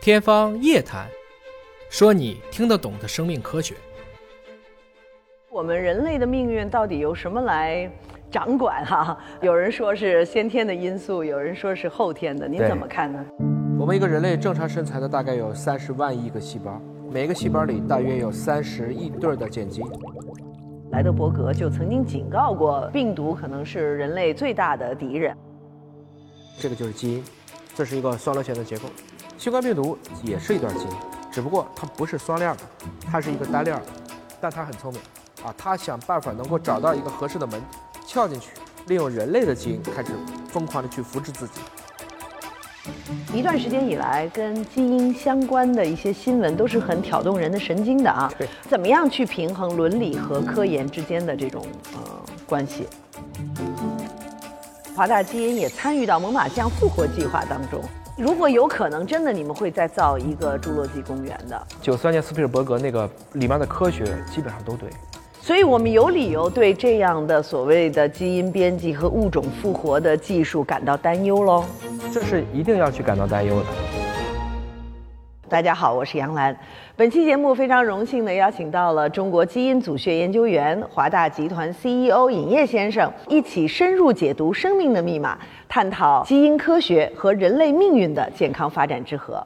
天方夜谭，说你听得懂的生命科学。 我们人类的命运到底由什么来掌管哈？有人说是先天的因素，有人说是后天的，您怎么看呢？ 我们一个人类正常身材的大概有30万亿个细胞，每个细胞里大约有30亿对的碱基。 莱德伯格就曾经警告过，病毒可能是人类最大的敌人。 这个就是基因，这是一个双螺旋的结构。新冠病毒也是一段基因，只不过它不是双链的，它是一个单链的，但它很聪明啊，它想办法能够找到一个合适的门，撬进去，利用人类的基因开始疯狂的去复制自己。 一段时间以来，跟基因相关的一些新闻都是很挑动人的神经的啊。 对， 怎么样去平衡伦理和科研之间的这种关系？华大基因也参与到猛犸象复活计划当中。如果有可能，真的你们会再造一个侏罗纪公园的 ？93年斯皮尔伯格那个里面的科学基本上都对。 所以我们有理由对这样的所谓的基因编辑和物种复活的技术感到担忧喽。 这是一定要去感到担忧的。 大家好，我是杨澜。本期节目非常荣幸地邀请到了中国基因组学研究员、华大集团 CEO 尹烨先生，一起深入解读生命的密码，探讨基因科学和人类命运的健康发展之河。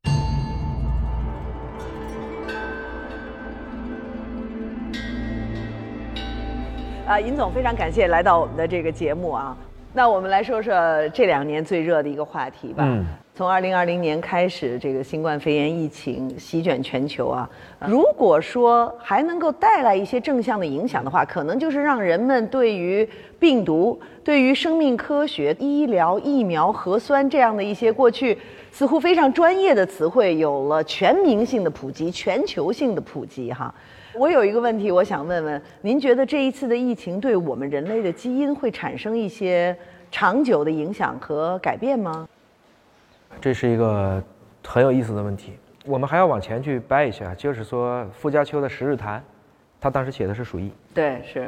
尹总，非常感谢来到我们的这个节目啊。那我们来说说这2年最热的一个话题吧。从2020年开始，这个新冠肺炎疫情席卷全球啊。如果说还能够带来一些正向的影响的话，可能就是让人们对于病毒、对于生命科学、医疗、疫苗、核酸这样的一些过去似乎非常专业的词汇，有了全民性的普及、全球性的普及哈。我有一个问题，我想问问您，觉得这一次的疫情对我们人类的基因会产生一些长久的影响和改变吗？ 这是一个很有意思的问题。我们还要往前去掰一下，就是说傅家秋的《十日谈》，他当时写的是鼠疫。 对，是。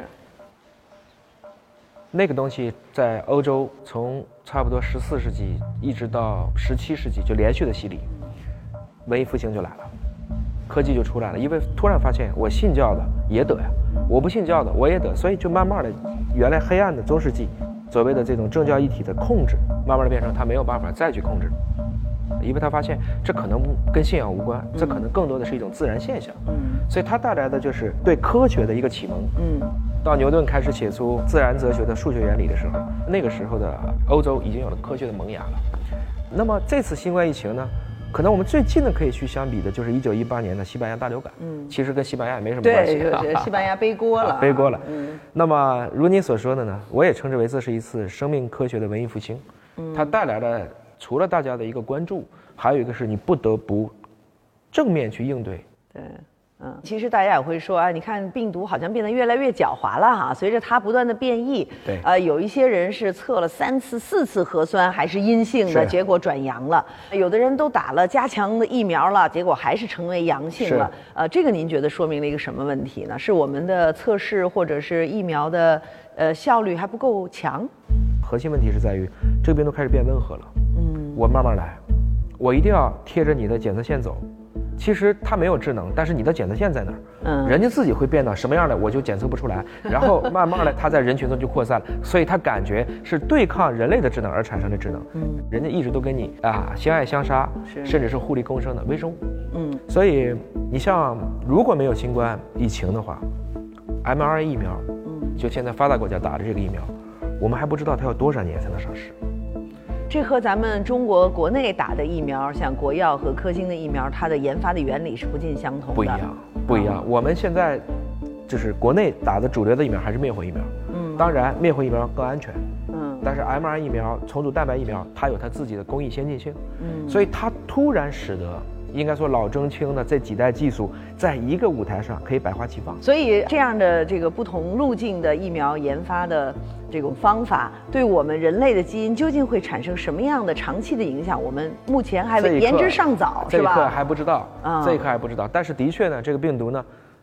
那个东西在欧洲从差不多14世纪一直到17世纪就连续的洗礼，文艺复兴就来了。科技就出来了，因为突然发现我信教的也得呀，我不信教的我也得，所以就慢慢的，原来黑暗的中世纪所谓的这种政教一体的控制，慢慢的变成他没有办法再去控制，因为他发现这可能跟信仰无关，这可能更多的是一种自然现象，所以他带来的就是对科学的一个启蒙。到牛顿开始写出自然哲学的数学原理的时候，那个时候的欧洲已经有了科学的萌芽了。那么这次新冠疫情呢？可能我们最近的可以去相比的就是1918年的西班牙大流感，其实跟西班牙也没什么关系， 对，西班牙背锅了， 背锅了。那么如您所说的呢，我也称之为这是一次生命科学的文艺复兴，它带来了除了大家的一个关注，还有一个是你不得不正面去应对。 对。其实大家也会说啊，你看病毒好像变得越来越狡猾了哈，随着它不断的变异。 对。 有一些人是测了3次、4次核酸还是阴性的，结果转阳了；有的人都打了加强的疫苗了，结果还是成为阳性了。这个您觉得说明了一个什么问题呢？是我们的测试或者是疫苗的效率还不够强？ 核心问题是在于这个病毒开始变温和了。我慢慢来，我一定要贴着你的检测线走。其实它没有智能，但是你的检测线在哪儿？人家自己会变到什么样的，我就检测不出来。然后慢慢的，它在人群中就扩散了，所以它感觉是对抗人类的智能而产生的智能。人家一直都跟你相爱相杀，甚至是互利共生的微生物。所以你像如果没有新冠疫情的话，mRNA 疫苗，就现在发达国家打的这个疫苗，我们还不知道它要多少年才能上市。 这和咱们中国国内打的疫苗，像国药和科兴的疫苗，它的研发的原理是不尽相同的。 不一样。我们现在就是国内打的主流的疫苗还是灭活疫苗。当然灭活疫苗更安全。但是 mRNA 疫苗、重组蛋白疫苗，它有它自己的工艺先进性。所以它突然使得应该说老中青的这几代技术在一个舞台上可以百花齐放。 所以这样的这个不同路径的疫苗研发的这种方法，对我们人类的基因究竟会产生什么样的长期的影响？我们目前还言之尚早，是吧？ 这一刻还不知道，这一刻还不知道。但是的确呢，这个病毒呢，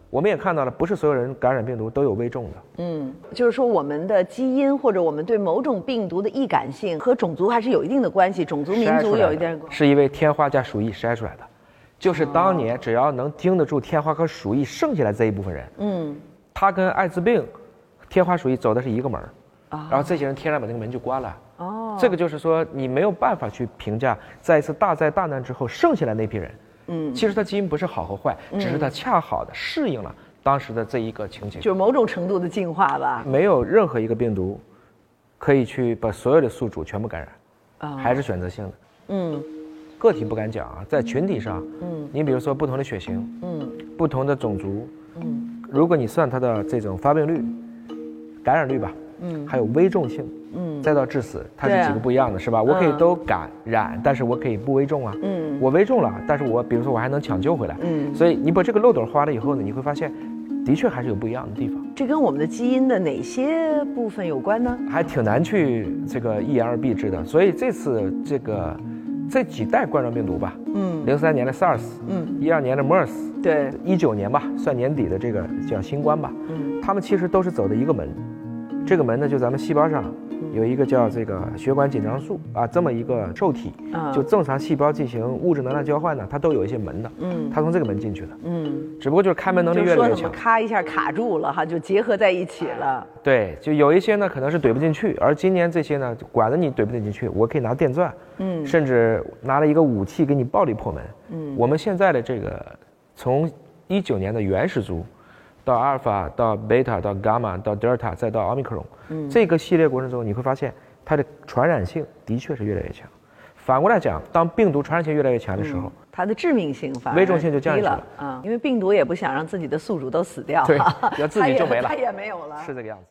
我们也看到了，不是所有人感染病毒都有危重的。 就是说我们的基因或者我们对某种病毒的易感性和种族还是有一定的关系，种族民族有一点关系。 是因为天花加鼠疫筛出来的，就是当年只要能经得住天花和鼠疫，剩下来这一部分人，他跟艾滋病、天花、鼠疫走的是一个门然后这些人天然把那个门就关了。这个就是说你没有办法去评价，在一次大灾大难之后剩下来那批人。其实他基因不是好和坏，只是他恰好的适应了当时的这一个情景， 就是某种程度的进化吧。 没有任何一个病毒可以去把所有的宿主全部感染，还是选择性的。个体不敢讲啊，在群体上，你比如说不同的血型，不同的种族，如果你算它的这种发病率、感染率吧，还有危重性，再到致死，它是几个不一样的，是吧？我可以都感染，但是我可以不危重啊。我危重了，但是我比如说我还能抢救回来。所以你把这个漏斗花了以后呢，你会发现，的确还是有不一样的地方。 这跟我们的基因的哪些部分有关呢？ 还挺难去这个一言而蔽之的。所以这次这几代冠状病毒吧，03年的 SARS，12年的 MERS， 对 ，19年吧，算年底的这个叫新冠吧，他们其实都是走的一个门。这个门呢，就咱们细胞上有一个叫这个血管紧张素啊，这么一个受体，就正常细胞进行物质能量交换呢，它都有一些门的，它从这个门进去的，只不过就是开门能力越来越强。 就说怎么咔一下卡住了哈，就结合在一起了。 对，就有一些呢可能是怼不进去，而今年这些呢，管着你怼不进去，我可以拿电钻，甚至拿了一个武器给你暴力破门。我们现在的这个从19年的原始株。到阿尔法，到贝塔，到伽马，到德尔塔，再到奥密克戎，这个系列过程中，你会发现它的传染性的确是越来越强。反过来讲，当病毒传染性越来越强的时候， 它的致命性反而危重性就降低了因为病毒也不想让自己的宿主都死掉， 对，要自己就没了， 它也没有了， 是这个样子。